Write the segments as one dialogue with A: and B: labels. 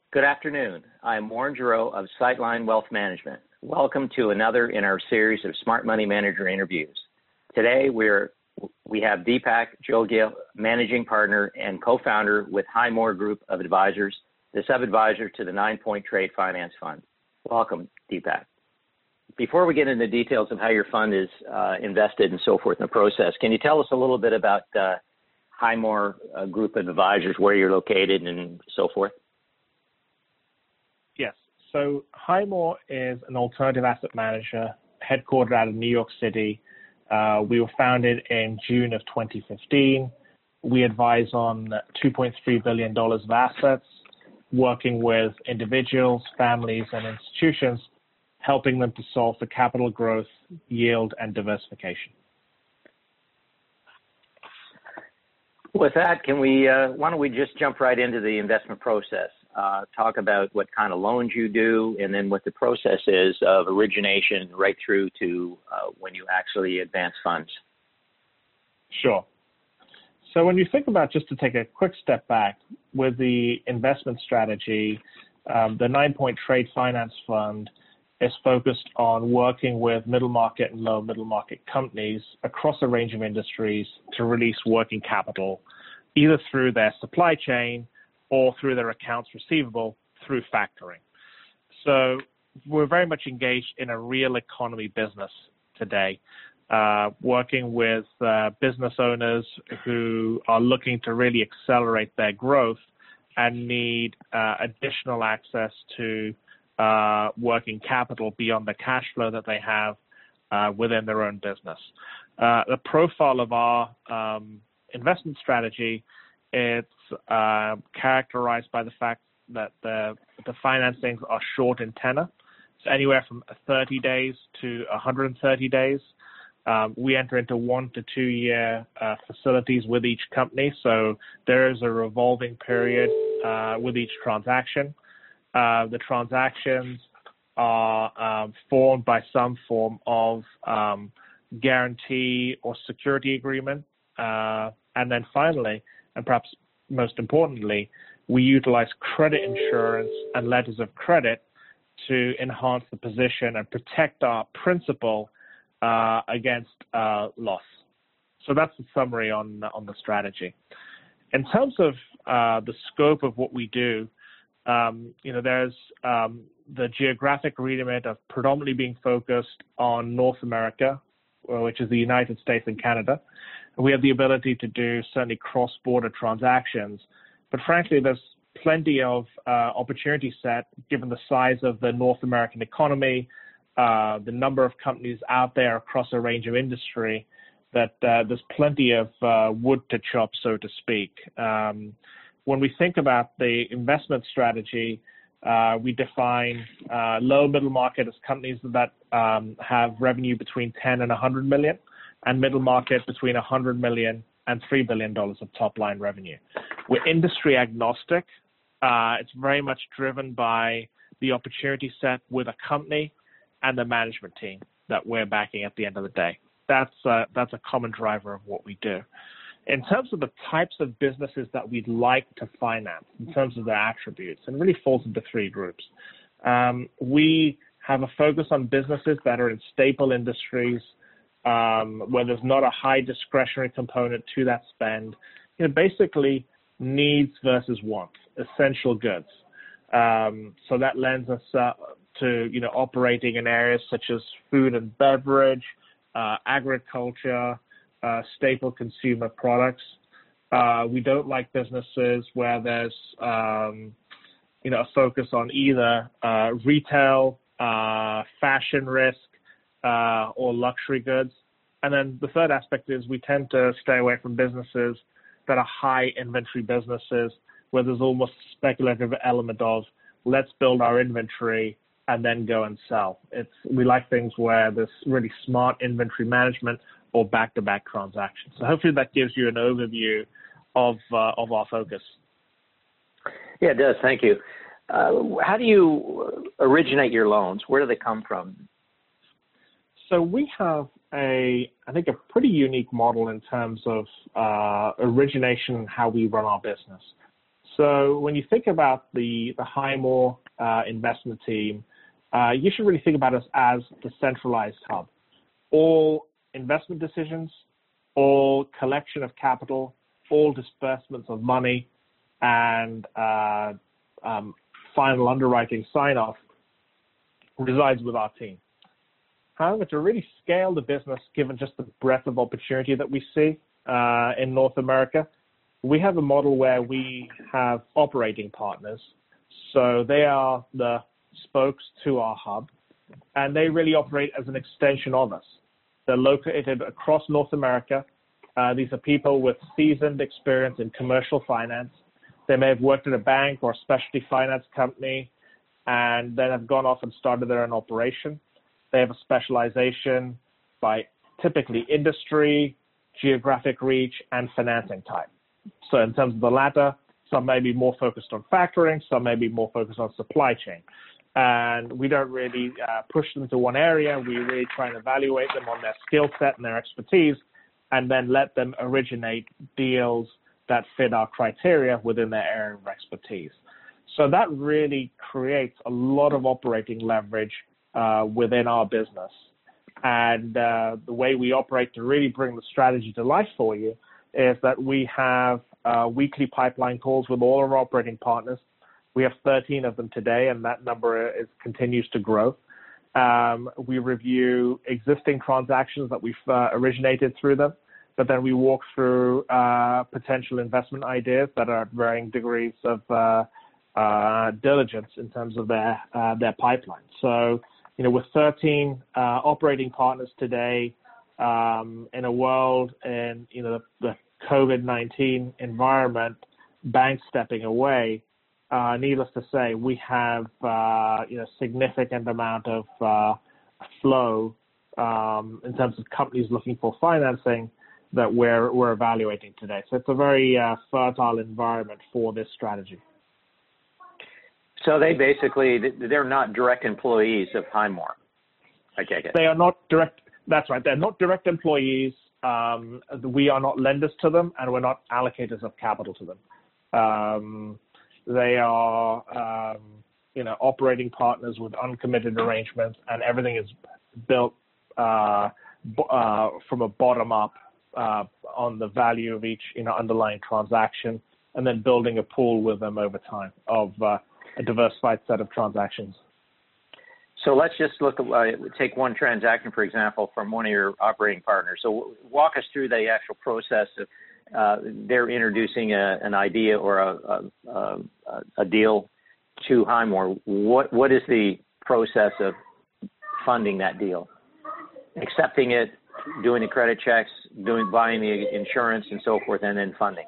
A: Good afternoon. I'm Warren Giroux of Sightline Wealth Management. Welcome to another in our series of Smart Money Manager interviews. Today we have Deepak Jogia, Managing Partner and Co-founder with Highmore Group of Advisors, the sub-advisor to the 9 Point Trade Finance Fund. Welcome, Deepak. Before we get into the details of how your fund is invested and so forth in the process, can you tell us a little bit about Highmore Group of Advisors, where you're located and so forth?
B: Yes. So Highmore is an alternative asset manager headquartered out of New York City. We were founded in June of 2015. We advise on $2.3 billion of assets, working with individuals, families, and institutions, helping them to solve for capital growth, yield, and diversification.
A: With that, why don't we just jump right into the investment process? Talk about what kind of loans you do, and then what the process is of origination right through to when you actually advance funds.
B: Sure. So when you think about, just to take a quick step back, with the investment strategy, the 9 Point Trade Finance Fund is focused on working with middle market and low middle market companies across a range of industries to release working capital, either through their supply chain or through their accounts receivable through factoring. So we're very much engaged in a real economy business today, working with business owners who are looking to really accelerate their growth and need additional access to working capital beyond the cash flow that they have within their own business. The profile of our investment strategy, it's characterized by the fact that the financings are short in tenor. It's anywhere from 30 days to 130 days. We enter into 1 to 2 year facilities with each company, so there is a revolving period with each transaction. The transactions are formed by some form of guarantee or security agreement. And then finally, and perhaps most importantly, we utilize credit insurance and letters of credit to enhance the position and protect our principal against loss. So that's the summary on the strategy. In terms of the scope of what we do, there's the geographic remit of predominantly being focused on North America, which is the United States and Canada. We have the ability to do certainly cross-border transactions, but frankly, there's plenty of opportunity set given the size of the North American economy, the number of companies out there across a range of industry, that there's plenty of wood to chop, so to speak. When we think about the investment strategy, we define low middle market as companies that have revenue between 10 and 100 million, and middle market between 100 million and $3 billion of top line revenue. We're industry agnostic. It's very much driven by the opportunity set with a company and the management team that we're backing at the end of the day. That's a common driver of what we do. In terms of the types of businesses that we'd like to finance, in terms of their attributes, and it really falls into 3 groups. We have a focus on businesses that are in staple industries, where there's not a high discretionary component to that spend. Basically needs versus wants, essential goods. So that lends us to operating in areas such as food and beverage, agriculture, staple consumer products. We don't like businesses where there's a focus on either retail, fashion risk, or luxury goods. And then the third aspect is we tend to stay away from businesses that are high inventory businesses where there's almost a speculative element of let's build our inventory and then go and sell. We like things where there's really smart inventory management or back-to-back transactions. So hopefully that gives you an overview of our focus.
A: Yeah, it does. Thank you. How do you originate your loans? Where do they come from?
B: So we have I think a pretty unique model in terms of origination and how we run our business. So when you think about the Highmore investment team, you should really think about us as the centralized hub. All investment decisions, all collection of capital, all disbursements of money, and final underwriting sign-off resides with our team. However, to really scale the business, given just the breadth of opportunity that we see in North America, we have a model where we have operating partners. So they are the spokes to our hub, and they really operate as an extension of us. They're located across North America. These are people with seasoned experience in commercial finance. They may have worked at a bank or a specialty finance company and then have gone off and started their own operation. They have a specialization by typically industry, geographic reach, and financing type. So in terms of the latter, some may be more focused on factoring, some may be more focused on supply chain. And we don't really push them to one area. We really try and evaluate them on their skill set and their expertise, and then let them originate deals that fit our criteria within their area of expertise. So that really creates a lot of operating leverage within our business. And the way we operate to really bring the strategy to life for you is that we have weekly pipeline calls with all of our operating partners. We have 13 of them today, and that number continues to grow. We review existing transactions that we've originated through them, but then we walk through potential investment ideas that are at varying degrees of diligence in terms of their pipeline. So, with 13 operating partners today, in a world in the COVID-19 environment, banks stepping away, needless to say, we have significant amount of flow in terms of companies looking for financing that we're evaluating today. So it's a very fertile environment for this strategy.
A: So they're not direct employees of Highmore, I take it.
B: They are not direct. That's right. They're not direct employees. We are not lenders to them, and we're not allocators of capital to them. They are, operating partners with uncommitted arrangements, and everything is built from a bottom up on the value of each underlying transaction, and then building a pool with them over time of a diversified set of transactions.
A: So let's just take one transaction, for example, from one of your operating partners. So walk us through the actual process of they're introducing an idea or a deal to Highmore. What is the process of funding that deal? Accepting it, doing the credit checks, buying the insurance and so forth, and then funding.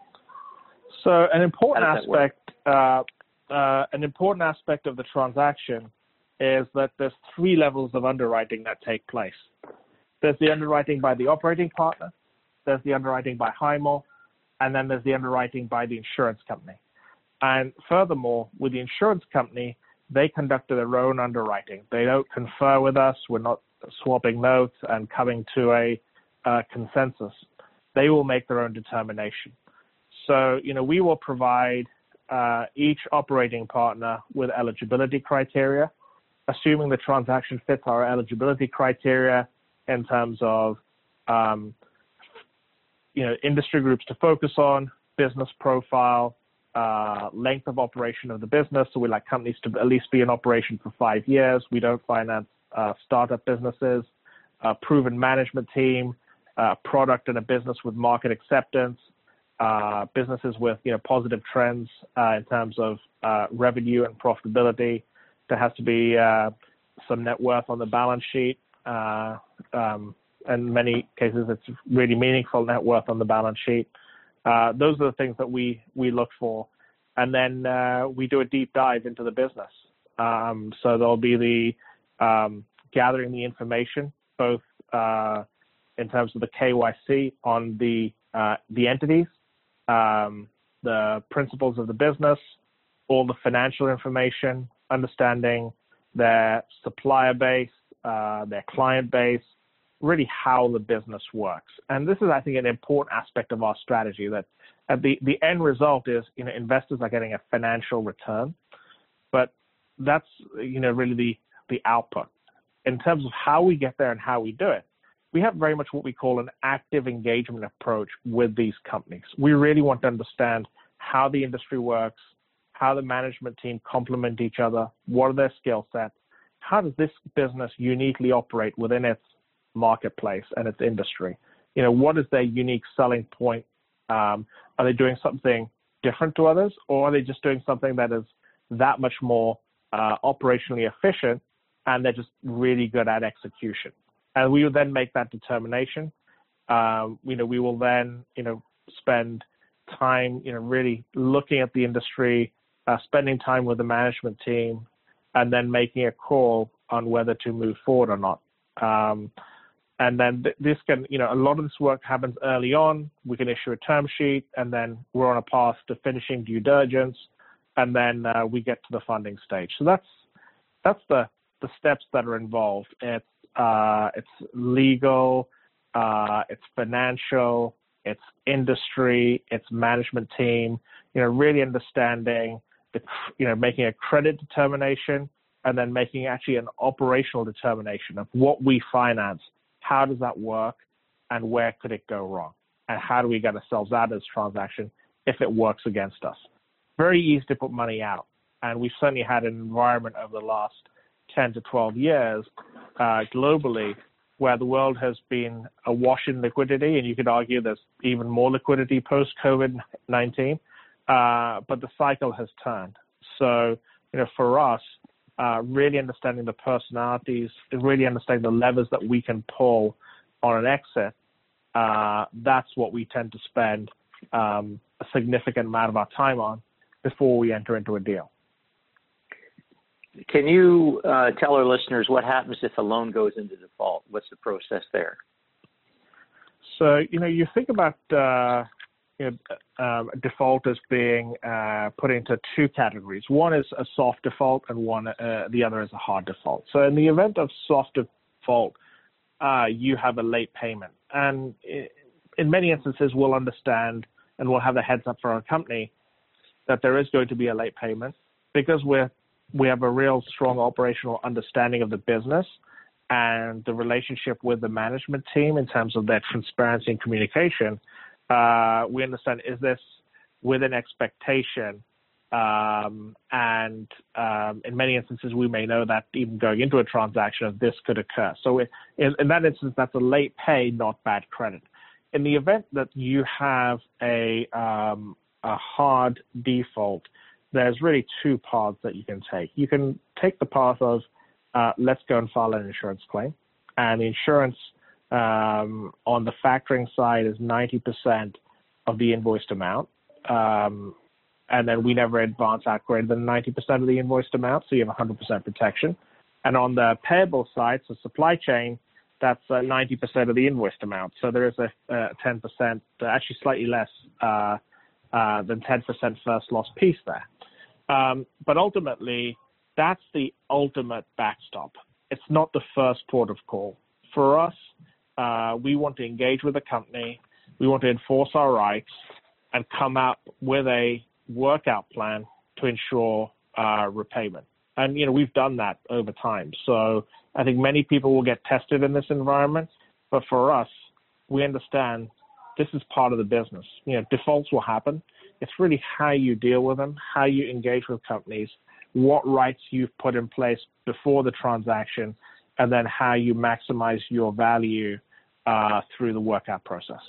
B: So an important aspect of the transaction is that there's three levels of underwriting that take place. There's the underwriting by the operating partner, there's the underwriting by Highmore, and then there's the underwriting by the insurance company. And furthermore, with the insurance company, they conducted their own underwriting. They don't confer with us. We're not swapping notes and coming to a consensus. They will make their own determination. So, we will provide each operating partner with eligibility criteria, assuming the transaction fits our eligibility criteria in terms of, industry groups to focus on, business profile, length of operation of the business. So we like companies to at least be in operation for 5 years. We don't finance startup businesses, proven management team, product and a business with market acceptance, businesses with positive trends in terms of revenue and profitability. There has to be some net worth on the balance sheet. In many cases, it's really meaningful net worth on the balance sheet. Those are the things that we look for. And then we do a deep dive into the business. So there'll be the gathering the information, both in terms of the KYC on the entities, the principles of the business, all the financial information, understanding their supplier base, their client base, really how the business works. And this is, I think, an important aspect of our strategy, that the end result is, investors are getting a financial return, but that's, really the output. In terms of how we get there and how we do it, we have very much what we call an active engagement approach with these companies. We really want to understand how the industry works, how the management team complement each other, what are their skill sets, how does this business uniquely operate within its marketplace and its industry? What is their unique selling point? Are they doing something different to others, or are they just doing something that is that much more operationally efficient, and they're just really good at execution? And we will then make that determination. We will then, spend time, really looking at the industry, spending time with the management team, and then making a call on whether to move forward or not. And then this can, a lot of this work happens early on. We can issue a term sheet, and then we're on a path to finishing due diligence, and then we get to the funding stage. So that's the steps that are involved. It's legal, it's financial, it's industry, it's management team. Really understanding making a credit determination, and then making actually an operational determination of what we finance. How does that work, and where could it go wrong? And how do we get ourselves out of this transaction if it works against us? Very easy to put money out. And we've certainly had an environment over the last 10 to 12 years globally where the world has been awash in liquidity, and you could argue there's even more liquidity post-COVID-19, but the cycle has turned. So, for us, really understanding the personalities, really understanding the levers that we can pull on an exit, that's what we tend to spend a significant amount of our time on before we enter into a deal.
A: Can you tell our listeners what happens if a loan goes into default? What's the process there?
B: So, you think about default as being put into two categories. One is a soft default, and the other is a hard default. So in the event of soft default, you have a late payment. And in many instances, we'll understand and we'll have the heads up for our company that there is going to be a late payment, because we have a real strong operational understanding of the business and the relationship with the management team in terms of their transparency and communication. We understand, is this within expectation? And in many instances, we may know that even going into a transaction, this could occur. So in that instance, that's a late pay, not bad credit. In the event that you have a hard default, there's really two paths that you can take. You can take the path of let's go and file an insurance claim, and the insurance on the factoring side is 90% of the invoiced amount, and then we never advance out greater than 90% of the invoiced amount, so you have 100% protection. And on the payable side, so supply chain, that's 90% of the invoiced amount, so there is a 10%, actually slightly less than 10% first loss piece there. But ultimately, that's the ultimate backstop. It's not the first port of call. For us, we want to engage with the company. We want to enforce our rights and come out with a workout plan to ensure repayment. And, we've done that over time. So I think many people will get tested in this environment. But for us, we understand this is part of the business. Defaults will happen. It's really how you deal with them, how you engage with companies, what rights you've put in place before the transaction, and then how you maximize your value through the workout process.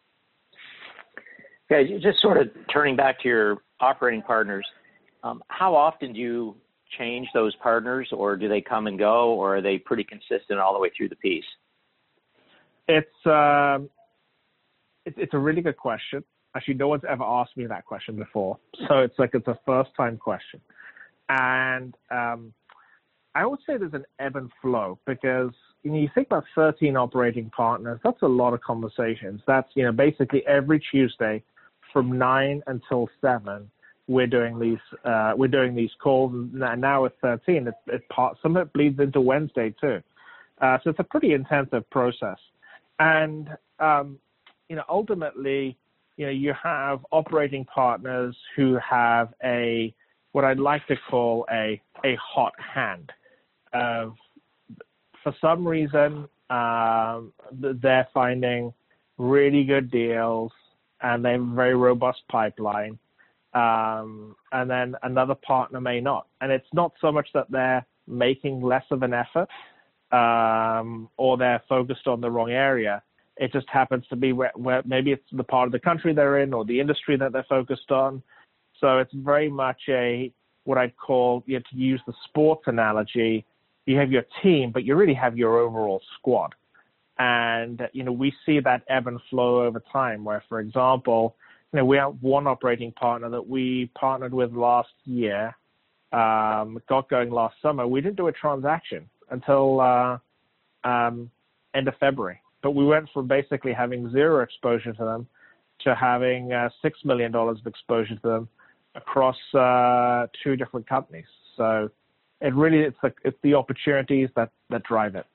A: Okay, just sort of turning back to your operating partners, how often do you change those partners, or do they come and go, or are they pretty consistent all the way through the piece?
B: It's a really good question. Actually, no one's ever asked me that question before, so it's a first-time question. And I would say there's an ebb and flow, because you think about 13 operating partners. That's a lot of conversations. That's basically every Tuesday from 9 until 7. We're doing these calls, and now with 13, some of it bleeds into Wednesday too. So it's a pretty intensive process, and ultimately, you have operating partners who have what I'd like to call a hot hand. For some reason, they're finding really good deals and they have a very robust pipeline. And then another partner may not. And it's not so much that they're making less of an effort or they're focused on the wrong area. It just happens to be where maybe it's the part of the country they're in or the industry that they're focused on. So it's very much what I'd call, to use the sports analogy, you have your team, but you really have your overall squad. And, we see that ebb and flow over time where, for example, we have one operating partner that we partnered with last year, got going last summer. We didn't do a transaction until end of February. But we went from basically having zero exposure to them to having $6 million of exposure to them across 2 different companies. So it's the opportunities that drive it.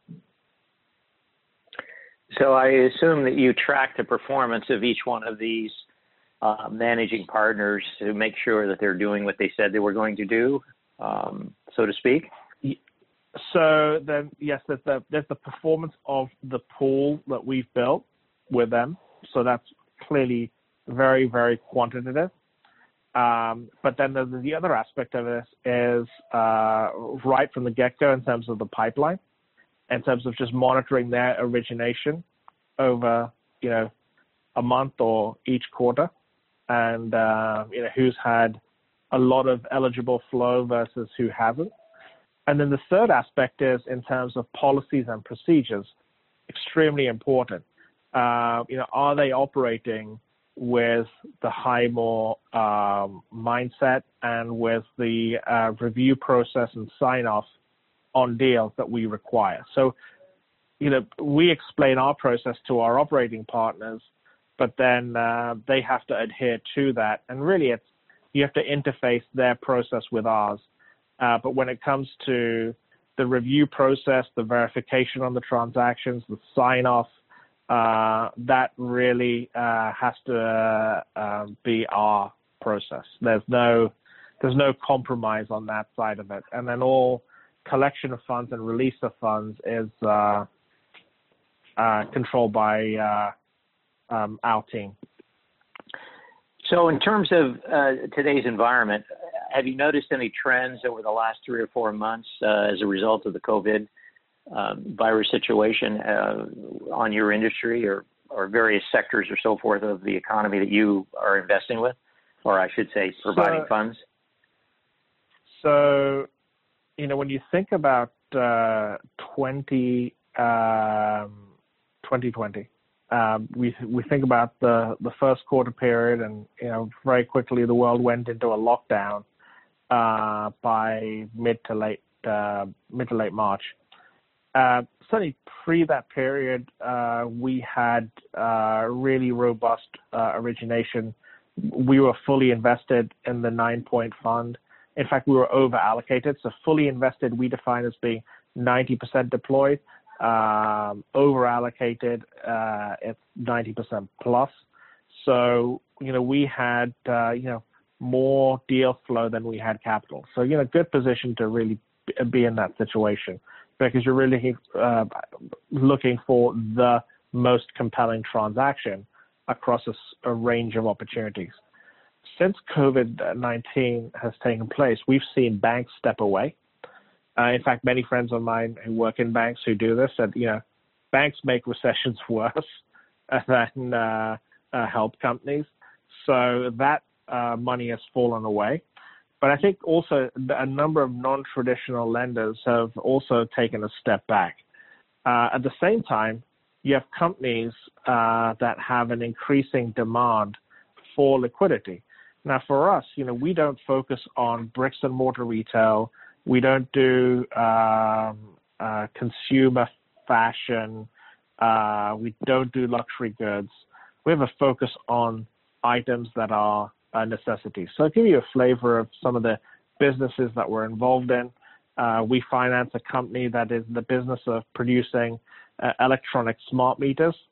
A: So I assume that you track the performance of each one of these managing partners to make sure that they're doing what they said they were going to do, so to speak?
B: So then, yes, there's the performance of the pool that we've built with them. So that's clearly very, very quantitative. But then the other aspect of this is right from the get-go in terms of the pipeline, in terms of just monitoring their origination over, a month or each quarter, and who's had a lot of eligible flow versus who hasn't. And then the third aspect is in terms of policies and procedures, extremely important. Are they operating with the Highmore mindset and with the review process and sign-off on deals that we require? So, we explain our process to our operating partners, but then they have to adhere to that. And really, you have to interface their process with ours. But when it comes to the review process, the verification on the transactions, the sign-off, that really has to be our process. There's no compromise on that side of it. And then all collection of funds and release of funds is controlled by our team.
A: So in terms of today's environment, have you noticed any trends over the last 3 or 4 months as a result of the COVID virus situation on your industry or various sectors or so forth of the economy that you are investing with, or I should say providing funds?
B: So, when you think about 2020, we think about the first quarter period, and very quickly the world went into a lockdown by mid to late March. Certainly pre that period, we had really robust origination. We were fully invested in the 9-point fund. In fact, we were over allocated. So fully invested, we define as being 90% deployed. Over allocated, it's 90% plus. So, we had, more deal flow than we had capital. So, good position to really be in that situation because you're really looking for the most compelling transaction across a range of opportunities. Since COVID-19 has taken place, we've seen banks step away. In fact, many friends of mine who work in banks who do this said, banks make recessions worse than help companies. So that money has fallen away. But I think also a number of non-traditional lenders have also taken a step back. At the same time, you have companies that have an increasing demand for liquidity. Now, for us, we don't focus on bricks and mortar retail. We don't do consumer fashion. We don't do luxury goods. We have a focus on items that are necessities. So I'll give you a flavor of some of the businesses that we're involved in. We finance a company that is in the business of producing electronic smart meters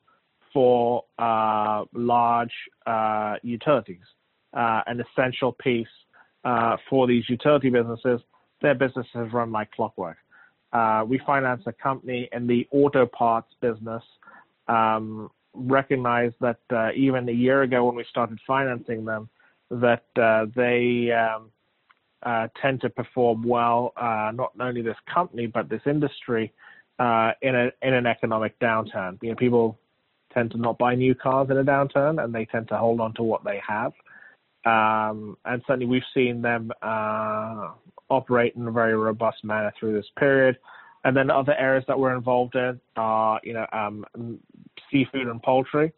B: for large utilities, an essential piece for these utility businesses. Their businesses run like clockwork. We finance a company in the auto parts business, recognized that even a year ago when we started financing them, that they tend to perform well, not only this company, but this industry in an economic downturn. People tend to not buy new cars in a downturn, and they tend to hold on to what they have. And certainly we've seen them operate in a very robust manner through this period. And then other areas that we're involved in are, seafood and poultry,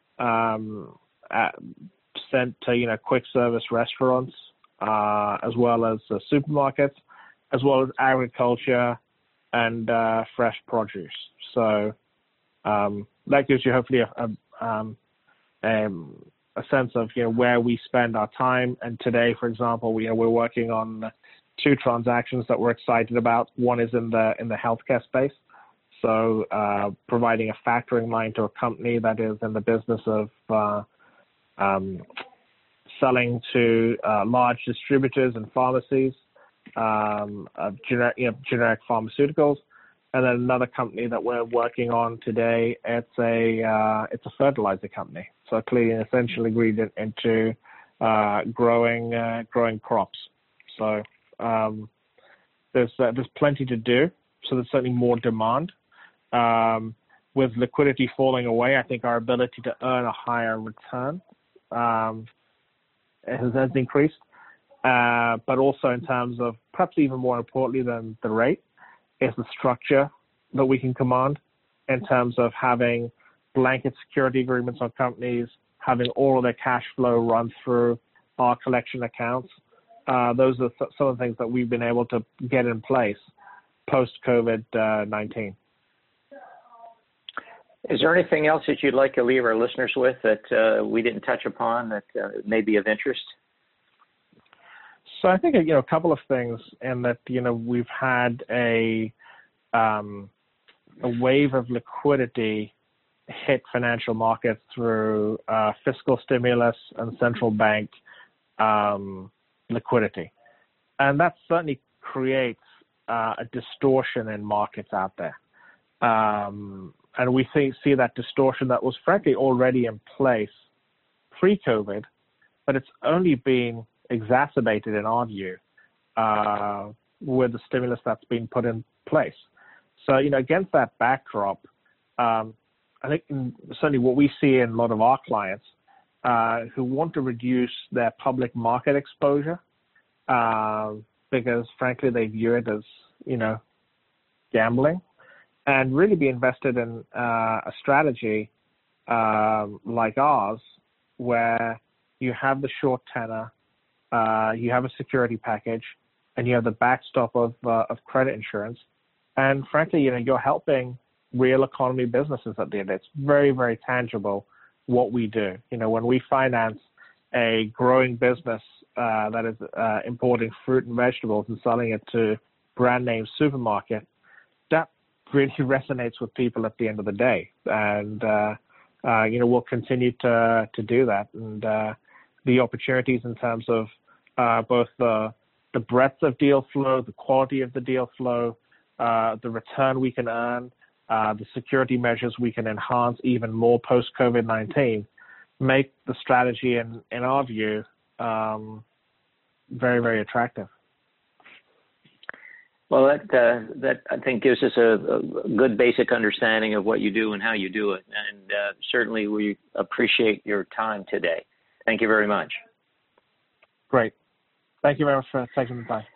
B: sent to, quick service restaurants, as well as supermarkets, as well as agriculture and fresh produce. So that gives you hopefully a sense of where we spend our time. And today, for example, we're working on 2 transactions that we're excited about. One is in the healthcare space, so providing a factoring line to a company that is in the business of selling to large distributors and pharmacies of generic pharmaceuticals. And then another company that we're working on today, it's a fertilizer company, so clearly an essential ingredient into growing crops. So there's plenty to do. So there's certainly more demand. With liquidity falling away, I think our ability to earn a higher return has increased. But also in terms of, perhaps even more importantly than the rate, is the structure that we can command in terms of having blanket security agreements on companies, having all of their cash flow run through our collection accounts. Those are some of the things that we've been able to get in place post-COVID-19.
A: Is there anything else that you'd like to leave our listeners with that we didn't touch upon that may be of interest?
B: So I think a couple of things, and that we've had a wave of liquidity hit financial markets through fiscal stimulus and central bank liquidity, and that certainly creates a distortion in markets out there. And we see that distortion that was frankly already in place pre-COVID, but it's only been exacerbated in our view with the stimulus that's been put in place. So, against that backdrop, I think certainly what we see in a lot of our clients who want to reduce their public market exposure because frankly they view it as, gambling, and really be invested in a strategy like ours, where you have the short tenor, you have a security package, and you have the backstop of credit insurance. And frankly, you're helping real economy businesses at the end. It's very, very tangible what we do. When we finance a growing business that is importing fruit and vegetables and selling it to brand name supermarket, that really resonates with people at the end of the day. And, we'll continue to do that. And the opportunities in terms of both the breadth of deal flow, the quality of the deal flow, the return we can earn, the security measures we can enhance even more post-COVID-19, make the strategy, in our view, very, very attractive.
A: Well, that I think gives us a good basic understanding of what you do and how you do it. And certainly we appreciate your time today. Thank you very much.
B: Great. Thank you very much for taking the time.